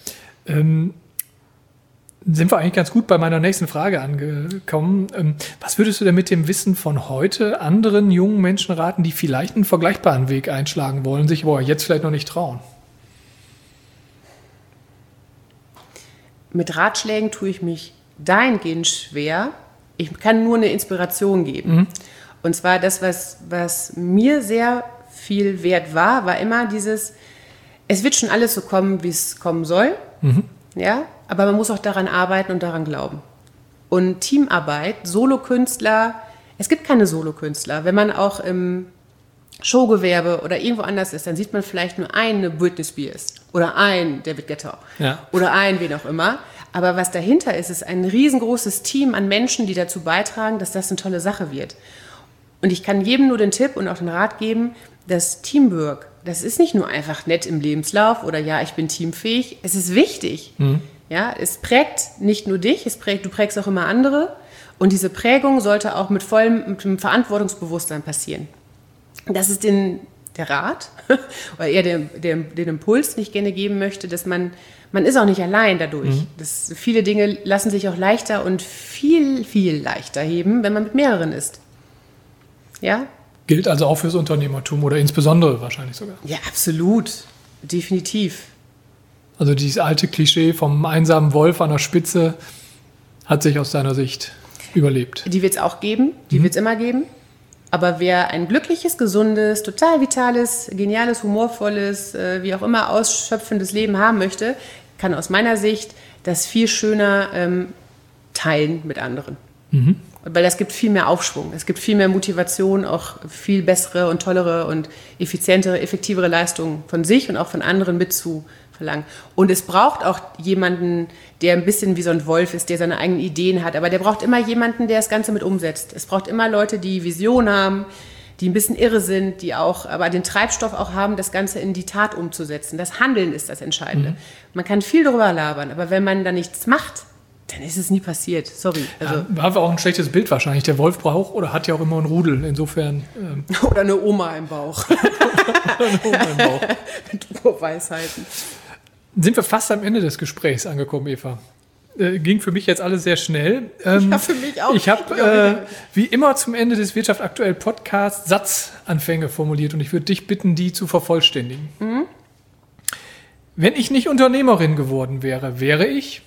Sind wir eigentlich ganz gut bei meiner nächsten Frage angekommen. Was würdest du denn mit dem Wissen von heute anderen jungen Menschen raten, die vielleicht einen vergleichbaren Weg einschlagen wollen, sich aber jetzt vielleicht noch nicht trauen? Mit Ratschlägen tue ich mich dahingehend schwer. Ich kann nur eine Inspiration geben. Und zwar das, was mir sehr viel wert war immer dieses, es wird schon alles so kommen, wie es kommen soll. Ja, aber man muss auch daran arbeiten und daran glauben. Und Teamarbeit, Solokünstler, es gibt keine Solokünstler. Wenn man auch im Showgewerbe oder irgendwo anders ist, dann sieht man vielleicht nur eine Britney Spears oder einen David Guetta oder einen wen auch immer. Aber was dahinter ist, ist ein riesengroßes Team an Menschen, die dazu beitragen, dass das eine tolle Sache wird. Und ich kann jedem nur den Tipp und auch den Rat geben, dass Teamwork, das ist nicht nur einfach nett im Lebenslauf oder ja, ich bin teamfähig, es ist wichtig. Ja, es prägt nicht nur dich, du prägst auch immer andere und diese Prägung sollte auch mit dem Verantwortungsbewusstsein passieren. Das ist der Rat, oder eher den Impuls, den ich gerne geben möchte, dass man ist auch nicht allein dadurch. Viele Dinge lassen sich auch leichter und viel, viel leichter heben, wenn man mit mehreren ist. Ja? Gilt also auch fürs Unternehmertum oder insbesondere wahrscheinlich sogar. Ja, absolut. Definitiv. Also dieses alte Klischee vom einsamen Wolf an der Spitze hat sich aus deiner Sicht überlebt. Die wird es auch geben, die wird es immer geben. Aber wer ein glückliches, gesundes, total vitales, geniales, humorvolles, wie auch immer ausschöpfendes Leben haben möchte, kann aus meiner Sicht das viel schöner teilen mit anderen. Weil das gibt viel mehr Aufschwung, es gibt viel mehr Motivation, auch viel bessere und tollere und effizientere, effektivere Leistungen von sich und auch von anderen mitzuverlangen. Und es braucht auch jemanden, der ein bisschen wie so ein Wolf ist, der seine eigenen Ideen hat, aber der braucht immer jemanden, der das Ganze mit umsetzt. Es braucht immer Leute, die Vision haben, die ein bisschen irre sind, die auch aber den Treibstoff auch haben, das Ganze in die Tat umzusetzen. Das Handeln ist das Entscheidende. Man kann viel darüber labern, aber wenn man da nichts macht, dann ist es nie passiert. Sorry. Also War auch ein schlechtes Bild wahrscheinlich. Der Wolf braucht oder hat ja auch immer einen Rudel. Insofern. Oder eine Oma im Bauch. Oder eine Oma im Bauch. Mit Urweisheiten. Sind wir fast am Ende des Gesprächs angekommen, Eva? Ging für mich jetzt alles sehr schnell. Ja, für mich auch. Ich habe wie immer zum Ende des Wirtschaft aktuell Podcasts Satzanfänge formuliert und ich würde dich bitten, die zu vervollständigen. Wenn ich nicht Unternehmerin geworden wäre, wäre ich?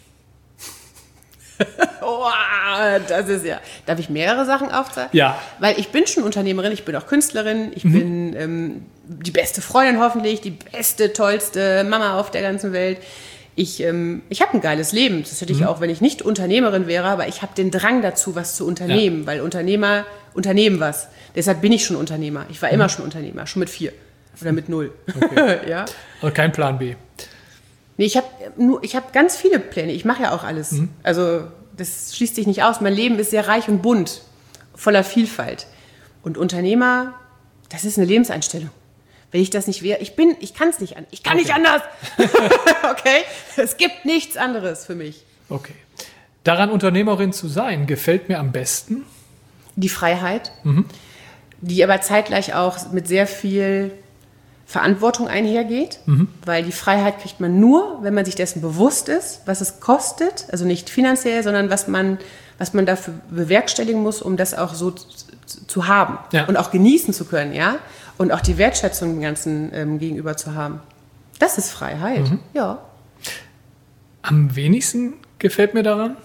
Oh, das ist ja. Darf ich mehrere Sachen aufzeigen? Ja. Weil ich bin schon Unternehmerin, ich bin auch Künstlerin, ich bin die beste Freundin hoffentlich, die beste, tollste Mama auf der ganzen Welt. Ich habe ein geiles Leben. Das hätte ich auch, wenn ich nicht Unternehmerin wäre, aber ich habe den Drang dazu, was zu unternehmen, weil Unternehmer unternehmen was. Deshalb bin ich schon Unternehmer. Ich war immer schon Unternehmer, schon mit 4 oder mit 0. Okay. Ja? Also kein Plan B. Nee, ich hab ganz viele Pläne. Ich mache ja auch alles. Also das schließt sich nicht aus. Mein Leben ist sehr reich und bunt, voller Vielfalt. Und Unternehmer, das ist eine Lebenseinstellung. Wenn ich das nicht wäre, ich kann es nicht anders. Ich kann nicht anders. Okay? Es gibt nichts anderes für mich. Okay. Daran Unternehmerin zu sein, gefällt mir am besten? Die Freiheit, die aber zeitgleich auch mit sehr viel Verantwortung einhergeht, weil die Freiheit kriegt man nur, wenn man sich dessen bewusst ist, was es kostet, also nicht finanziell, sondern was man dafür bewerkstelligen muss, um das auch so zu haben und auch genießen zu können, ja, und auch die Wertschätzung dem Ganzen gegenüber zu haben. Das ist Freiheit, ja. Am wenigsten gefällt mir daran?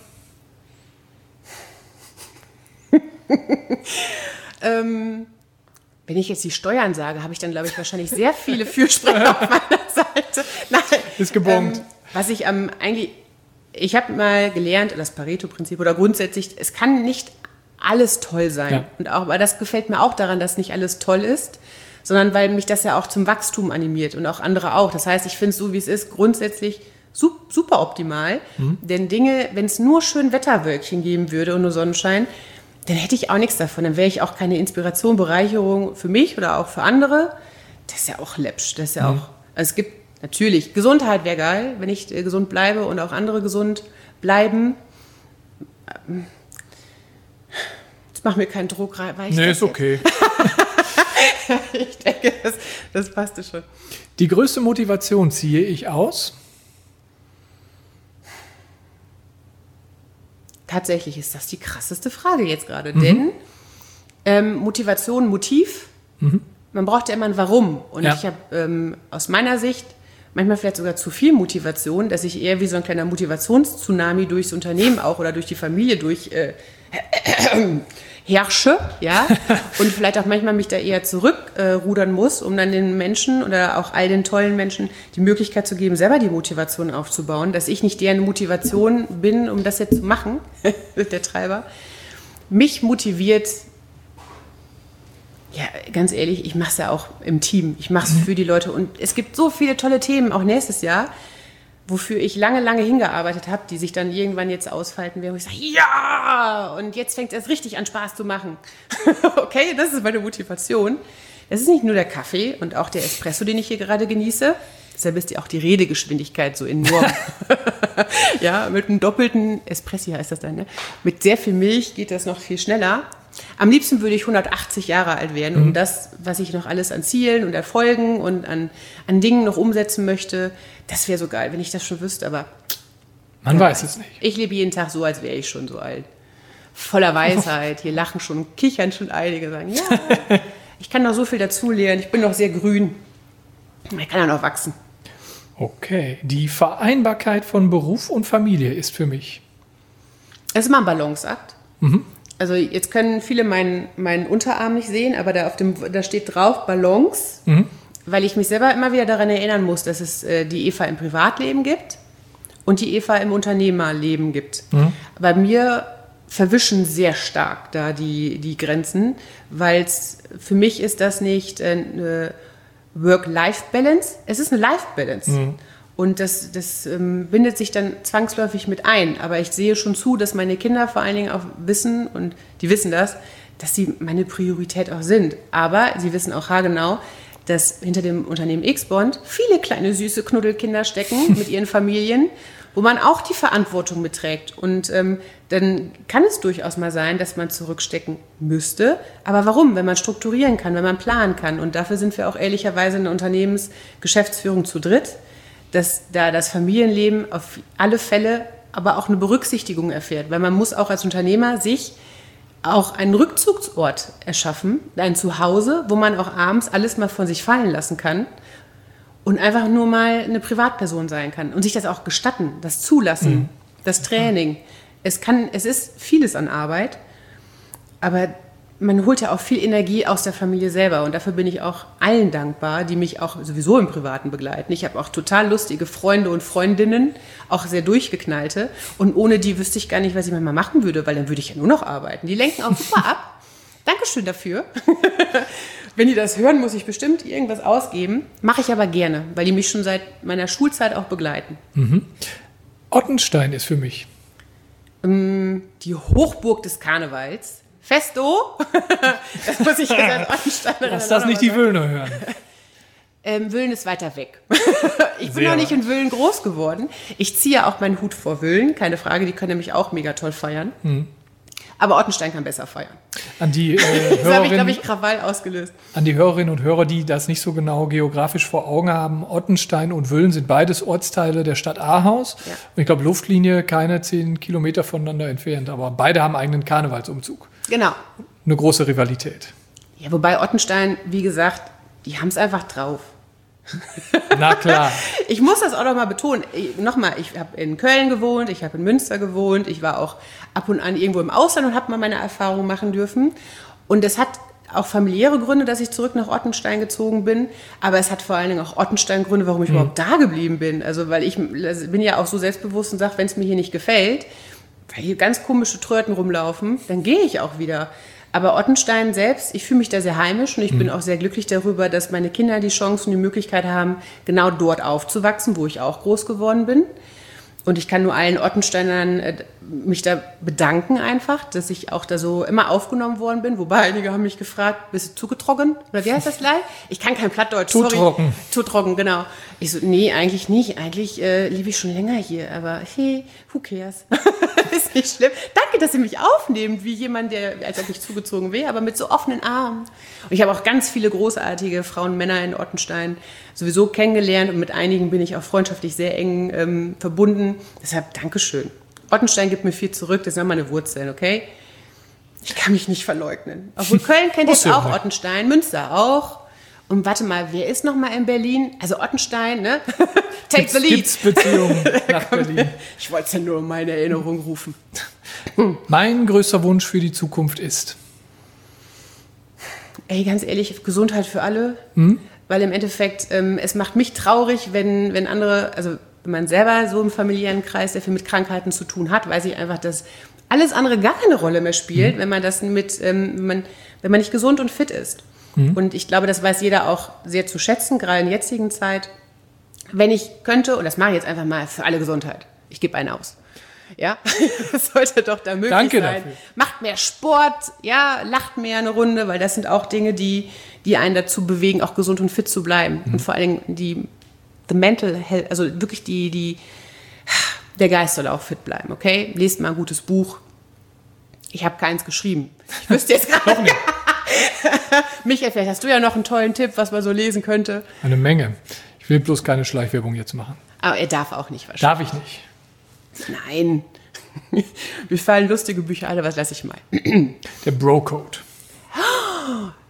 Wenn ich jetzt die Steuern sage, habe ich dann, glaube ich, wahrscheinlich sehr viele Fürsprecher auf meiner Seite. Nein, ist gebongt. Was ich ich habe mal gelernt, das Pareto-Prinzip oder grundsätzlich, es kann nicht alles toll sein. Ja. Und auch, aber das gefällt mir auch daran, dass nicht alles toll ist, sondern weil mich das ja auch zum Wachstum animiert und auch andere auch. Das heißt, ich finde es so, wie es ist, grundsätzlich super optimal. Denn Dinge, wenn es nur schön Wetterwölkchen geben würde und nur Sonnenschein, dann hätte ich auch nichts davon. Dann wäre ich auch keine Inspiration, Bereicherung für mich oder auch für andere. Das ist ja auch läppsch. Das ist ja auch, also es gibt natürlich, Gesundheit wäre geil, wenn ich gesund bleibe und auch andere gesund bleiben. Jetzt mach mir keinen Druck rein. Nee, ist okay. Ich denke, das passte schon. Die größte Motivation ziehe ich aus? Tatsächlich ist das die krasseste Frage jetzt gerade, denn Motivation, Motiv, man braucht ja immer ein Warum. Und ich habe aus meiner Sicht manchmal vielleicht sogar zu viel Motivation, dass ich eher wie so ein kleiner Motivationstsunami durchs Unternehmen auch oder durch die Familie durch herrsche, ja, und vielleicht auch manchmal mich da eher zurückrudern muss, um dann den Menschen oder auch all den tollen Menschen die Möglichkeit zu geben, selber die Motivation aufzubauen, dass ich nicht deren Motivation bin, um das jetzt zu machen, der Treiber. Mich motiviert, ja, ganz ehrlich, ich mache es ja auch im Team, ich mache es für die Leute und es gibt so viele tolle Themen, auch nächstes Jahr, wofür ich lange hingearbeitet habe, die sich dann irgendwann jetzt ausfalten werden, wo ich sage, ja, und jetzt fängt es erst richtig an Spaß zu machen. Okay, das ist meine Motivation. Es ist nicht nur der Kaffee und auch der Espresso, den ich hier gerade genieße. Deshalb ist ja auch die Redegeschwindigkeit so enorm. Ja, mit einem doppelten Espresso heißt das dann, ne? Mit sehr viel Milch geht das noch viel schneller. Am liebsten würde ich 180 Jahre alt werden, um das, was ich noch alles an Zielen und Erfolgen und an Dingen noch umsetzen möchte, das wäre so geil, wenn ich das schon wüsste, aber man weiß es nicht. Ich lebe jeden Tag so, als wäre ich schon so alt. Voller Weisheit, hier lachen schon, kichern schon einige, sagen, ja, ich kann noch so viel dazulernen, ich bin noch sehr grün, ich kann ja noch wachsen. Okay, die Vereinbarkeit von Beruf und Familie ist für mich? Das ist immer ein Balanceakt. Also jetzt können viele meinen Unterarm nicht sehen, aber da steht drauf Balance, weil ich mich selber immer wieder daran erinnern muss, dass es die Eva im Privatleben gibt und die Eva im Unternehmerleben gibt. Bei mir verwischen sehr stark da die Grenzen, weil für mich ist das nicht eine Work-Life-Balance, es ist eine Life-Balance. Und das bindet sich dann zwangsläufig mit ein. Aber ich sehe schon zu, dass meine Kinder vor allen Dingen auch wissen, und die wissen das, dass sie meine Priorität auch sind. Aber sie wissen auch haargenau, dass hinter dem Unternehmen X-Bond viele kleine, süße Knuddelkinder stecken mit ihren Familien, wo man auch die Verantwortung mitträgt. Und dann kann es durchaus mal sein, dass man zurückstecken müsste. Aber warum? Wenn man strukturieren kann, wenn man planen kann. Und dafür sind wir auch ehrlicherweise in der Unternehmensgeschäftsführung zu dritt, dass da das Familienleben auf alle Fälle aber auch eine Berücksichtigung erfährt. Weil man muss auch als Unternehmer sich auch einen Rückzugsort erschaffen, ein Zuhause, wo man auch abends alles mal von sich fallen lassen kann und einfach nur mal eine Privatperson sein kann und sich das auch gestatten, das Zulassen, das Training. Es ist vieles an Arbeit, aber man holt ja auch viel Energie aus der Familie selber und dafür bin ich auch allen dankbar, die mich auch sowieso im Privaten begleiten. Ich habe auch total lustige Freunde und Freundinnen, auch sehr durchgeknallte, und ohne die wüsste ich gar nicht, was ich manchmal machen würde, weil dann würde ich ja nur noch arbeiten. Die lenken auch super ab. Dankeschön dafür. Wenn die das hören, muss ich bestimmt irgendwas ausgeben. Mache ich aber gerne, weil die mich schon seit meiner Schulzeit auch begleiten. Ottenstein ist für mich die Hochburg des Karnevals. Festo, das muss ich jetzt als Ottensteinerin. Lass das nicht die Wöllner hören. Wölln ist weiter weg. Ich bin noch nicht in Wölln groß geworden. Ich ziehe ja auch meinen Hut vor Wölln, keine Frage, die können nämlich auch mega toll feiern. Aber Ottenstein kann besser feiern. An die das habe ich, glaube ich, Krawall ausgelöst. An die Hörerinnen und Hörer, die das nicht so genau geografisch vor Augen haben, Ottenstein und Wölln sind beides Ortsteile der Stadt Ahaus. Ja. Und ich glaube, Luftlinie keine 10 Kilometer voneinander entfernt. Aber beide haben einen eigenen Karnevalsumzug. Genau. Eine große Rivalität. Ja, wobei Ottenstein, wie gesagt, die haben es einfach drauf. Na klar. Ich muss das auch noch mal betonen. Nochmal, ich habe in Köln gewohnt, ich habe in Münster gewohnt, ich war auch ab und an irgendwo im Ausland und habe mal meine Erfahrungen machen dürfen. Und es hat auch familiäre Gründe, dass ich zurück nach Ottenstein gezogen bin. Aber es hat vor allen Dingen auch Ottenstein-Gründe, warum ich überhaupt da geblieben bin. Also, weil ich bin ja auch so selbstbewusst und sage, wenn es mir hier nicht gefällt, weil hier ganz komische Tröten rumlaufen, dann gehe ich auch wieder. Aber Ottenstein selbst, ich fühle mich da sehr heimisch und ich bin auch sehr glücklich darüber, dass meine Kinder die Chance und die Möglichkeit haben, genau dort aufzuwachsen, wo ich auch groß geworden bin. Und ich kann nur allen Ottensteinern mich da bedanken einfach, dass ich auch da so immer aufgenommen worden bin. Wobei einige haben mich gefragt, bist du zugetrocken? Oder wie heißt das gleich? Ich kann kein Plattdeutsch, sorry. Zutrocken. Zutrocken, genau. Ich so, nee, eigentlich nicht. Eigentlich lebe ich schon länger hier. Aber hey, who cares? Ist nicht schlimm. Danke, dass ihr mich aufnehmt, wie jemand, der, als ob ich zugezogen wäre, aber mit so offenen Armen. Und ich habe auch ganz viele großartige Frauen und Männer in Ottenstein sowieso kennengelernt und mit einigen bin ich auch freundschaftlich sehr eng verbunden. Deshalb Dankeschön. Ottenstein gibt mir viel zurück, das sind meine Wurzeln, okay? Ich kann mich nicht verleugnen. Obwohl Köln kennt jetzt auch Ottenstein, Münster auch. Und warte mal, wer ist noch mal in Berlin? Also Ottenstein, ne? Take the lead. Gibt's Beziehungen nach Berlin? Ich wollte es ja nur in meine Erinnerung rufen. Mein größter Wunsch für die Zukunft ist? Ey, ganz ehrlich, Gesundheit für alle. Weil im Endeffekt, es macht mich traurig, wenn andere, also wenn man selber so im familiären Kreis sehr viel mit Krankheiten zu tun hat, weiß ich einfach, dass alles andere gar keine Rolle mehr spielt, wenn man das wenn man nicht gesund und fit ist. Und ich glaube, das weiß jeder auch sehr zu schätzen, gerade in der jetzigen Zeit. Wenn ich könnte, und das mache ich jetzt einfach mal für alle Gesundheit, ich gebe einen aus. Ja, das sollte doch da möglich Danke sein. dafür. Macht mehr Sport, ja, lacht mehr eine Runde, weil das sind auch Dinge, die einen dazu bewegen, auch gesund und fit zu bleiben. Und vor allen Dingen the mental health, also wirklich der Geist soll auch fit bleiben, okay? Lest mal ein gutes Buch. Ich habe keins geschrieben. Ich wüsste jetzt gerade nicht. Michael, vielleicht hast du ja noch einen tollen Tipp, was man so lesen könnte. Eine Menge. Ich will bloß keine Schleichwerbung jetzt machen. Aber er darf auch nicht wahrscheinlich. Darf ich nicht. Nein. Mir fallen lustige Bücher alle, was lasse ich mal. Der Bro-Code.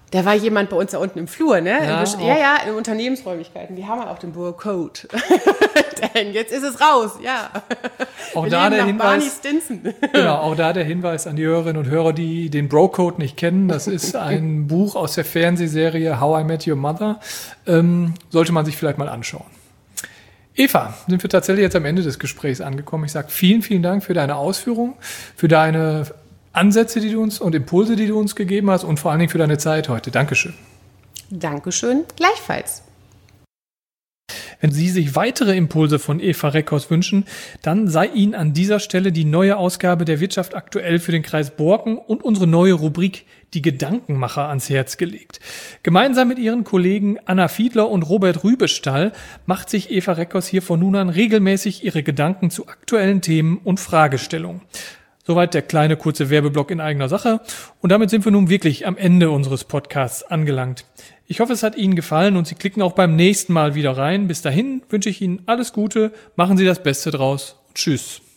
Da war jemand bei uns da unten im Flur, ne? Ja, In Unternehmensräumlichkeiten. Die haben ja auch den Bro-Code. Denn jetzt ist es raus, ja. Auch da der Hinweis. Barney Stinson. Genau, auch da der Hinweis an die Hörerinnen und Hörer, die den Bro-Code nicht kennen. Das ist ein Buch aus der Fernsehserie How I Met Your Mother. Sollte man sich vielleicht mal anschauen. Eva, sind wir tatsächlich jetzt am Ende des Gesprächs angekommen. Ich sage vielen, vielen Dank für deine Ausführungen, für deine Ansätze, die du uns und Impulse, die du uns gegeben hast und vor allen Dingen für deine Zeit heute. Dankeschön. Dankeschön, gleichfalls. Wenn Sie sich weitere Impulse von Eva Reckhaus wünschen, dann sei Ihnen an dieser Stelle die neue Ausgabe der Wirtschaft aktuell für den Kreis Borken und unsere neue Rubrik Die Gedankenmacher ans Herz gelegt. Gemeinsam mit ihren Kollegen Anna Fiedler und Robert Rübestall macht sich Eva Reckhaus hier von nun an regelmäßig ihre Gedanken zu aktuellen Themen und Fragestellungen. Soweit der kleine kurze Werbeblock in eigener Sache. Und damit sind wir nun wirklich am Ende unseres Podcasts angelangt. Ich hoffe, es hat Ihnen gefallen und Sie klicken auch beim nächsten Mal wieder rein. Bis dahin wünsche ich Ihnen alles Gute, machen Sie das Beste draus und tschüss.